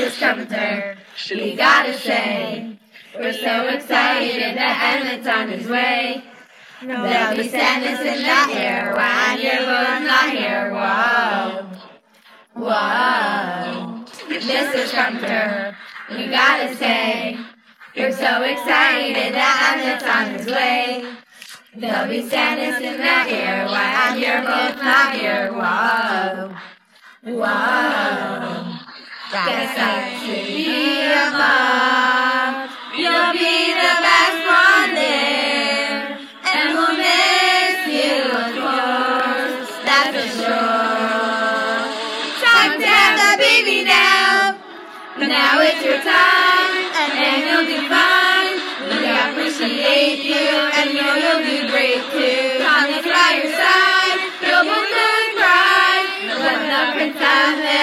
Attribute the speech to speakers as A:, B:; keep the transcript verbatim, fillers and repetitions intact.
A: Missus Trumpeter, we gotta say, we're so excited that Emmett's on his way. There'll be sadness in the air when you're both not here. Whoa, whoa. Missus Trumpeter, we gotta say, we're so excited that Emmett's on his way. There'll be sadness in the air when you're both not here. Whoa, whoa. Guess I should be above. You'll be the best one there, and we'll miss you, of course, that's for sure. Time to have the baby now. Now it's your time, and you'll do fine. We appreciate you, and know you'll do great too. Tommy's by your side, you'll both cry. Let the princess